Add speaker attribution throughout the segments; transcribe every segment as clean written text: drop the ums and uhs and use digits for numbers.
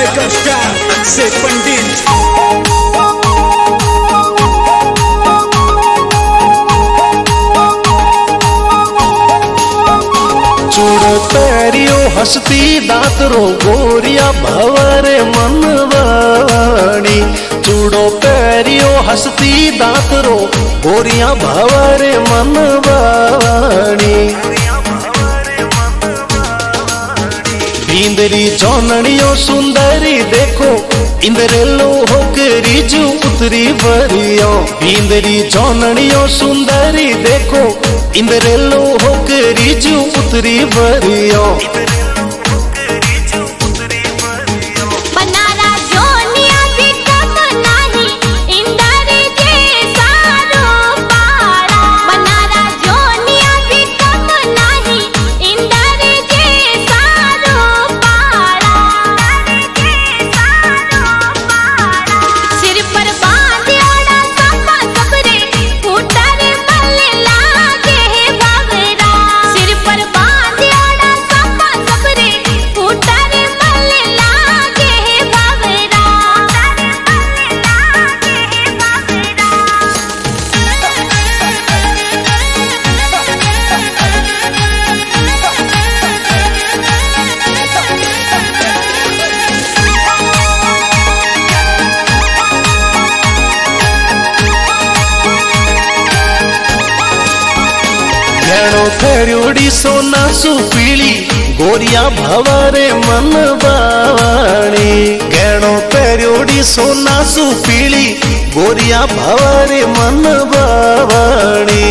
Speaker 1: Megastar से पंडित।
Speaker 2: चूड़ो पैरियो हंसती दातरो गोरिया भवरे मनवाणी। चूड़ो पैरियो हंसती दातरो गोरिया भवरे मनवाणी। इंदरी चौनड़ियों सुंदरी देखो इंद्रेलो होकरी जू उतरी बरियो। इंदरी चौनड़ियों सुंदरी देखो इंद्रेलो होकरी जू उतरी बरियो। गहणो फेरियोड़ी सोना सुपीली गोरिया भवरे मनवाणी। गहणो फेरियोड़ी सोना सुपीली गोरिया भवरे मनवाणी।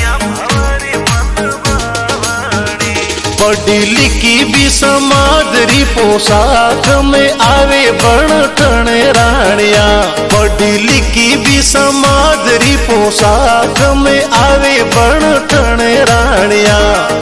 Speaker 2: पढ़ी लिखी भी समादरी पोशाक में आवे बण ठण राणिया। पढ़ी लिखी भी समादरी पोशाक में आवे बण ठण राणिया।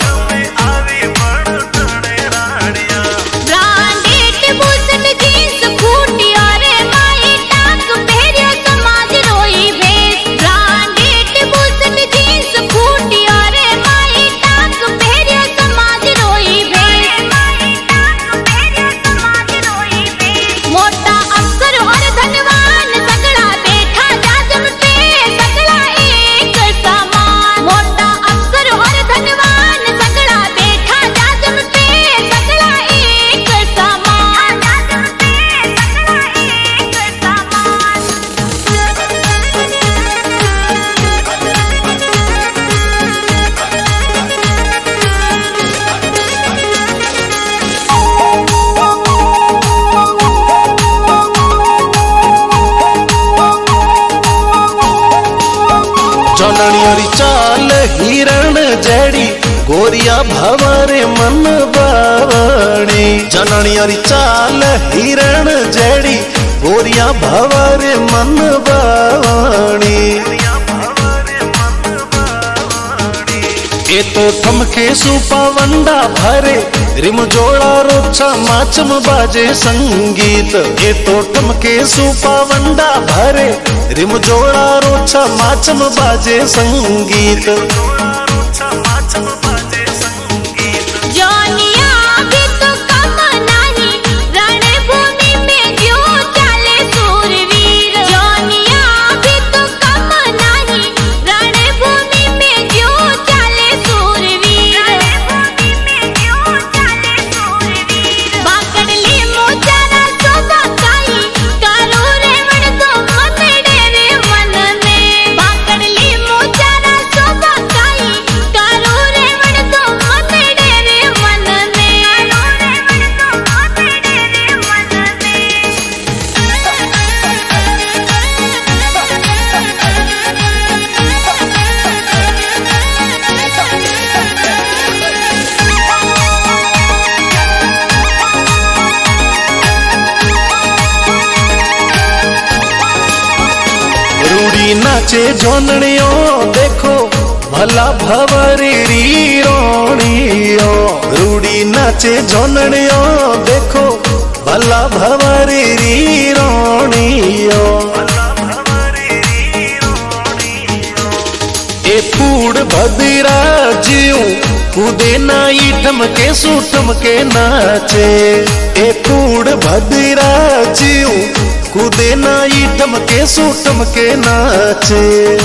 Speaker 2: जननियोरी चाल हिरण जड़ी गोरिया भवरे मनवाणी। जननियोरी चाल हिरण जड़ी गोरिया भवरे मनवाणी। ए तो ठमके सुपावंडा भरे रिम जोड़ा रोचा माचम बाजे संगीत। ए तो ठमके सुपावंडा भरे रिम जोड़ा रोचा माचम बाजे संगीत। नाचे जोनड़ियो देखो भला भवरी रोणियो। रूड़ी नाचे जोनड़ियो देखो भला भवरी रोणियो। ए कूड़ भदरा जीव कूदे नाई ठमके सूठम के नाचे। ए कूड़ भदरा जीव कूदे नाई ठमके सूठम के नाचे।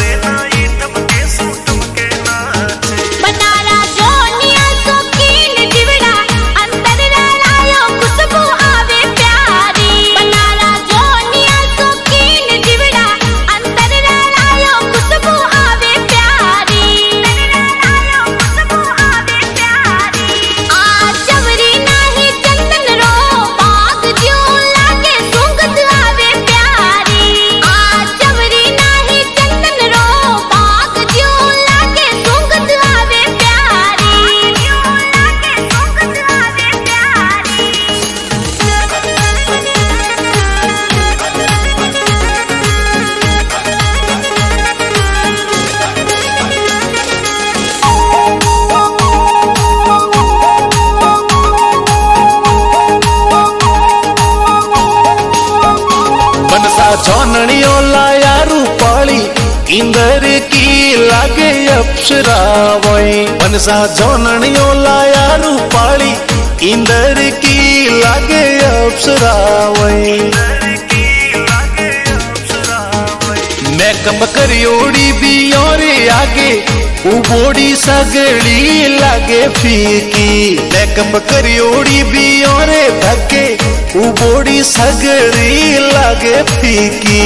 Speaker 2: झोनड़ियों लाया रूपाली इंदर की लागे अप्सरा वही। बनसा झोनड़ियों लाया रूपाली इंदर की लागे अप्सरा वही। मेकअप करियोड़ी भी और आगे उबोड़ी सगड़ी लागे फीकी। मेकअप करियोड़ी भी और धके उबोड़ी सगड़ी लागे फीकी।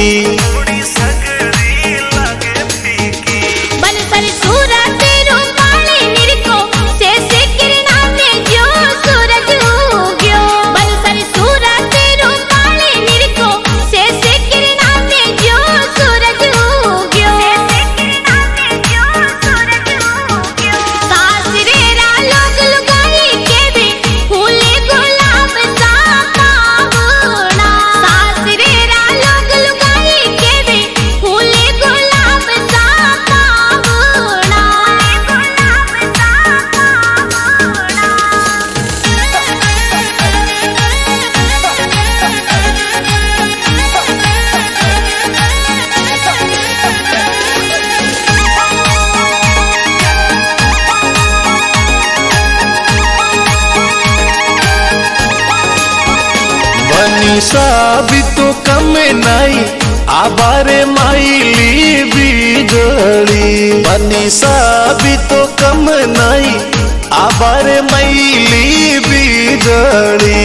Speaker 2: बनीसा भी तो कम नहीं आबारे माइली बिजली। बनीसा भी तो कम नहीं आबारे माइली बिजली।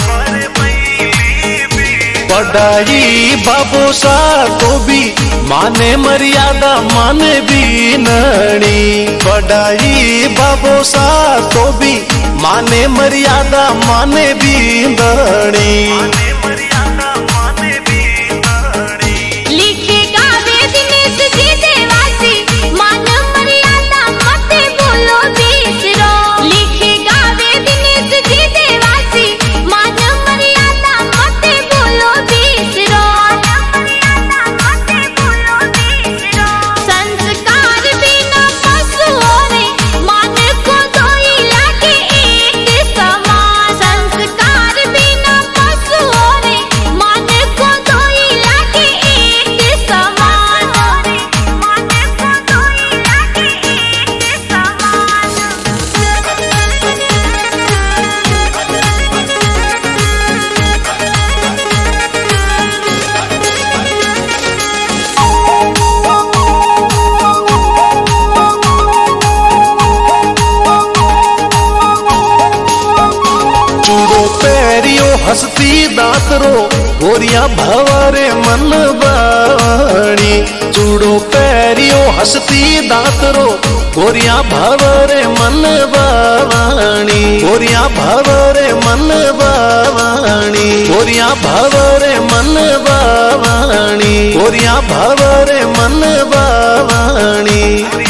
Speaker 2: पढ़ाई बाबू सा को भी माने मर्यादा माने भी नणी। पढ़ाई बाबू सा को भी माने मर्यादा माने भी नणी। हंसती दातरो गोरिया भवरे मन बाणी। चूड़ो पैरियो हंसती दातरो गोरिया भवरे मन बाणी। गोरिया भवरे मन बाणी। गोरिया भवरे मन बाणी। गोरिया भवरे मन बाणी।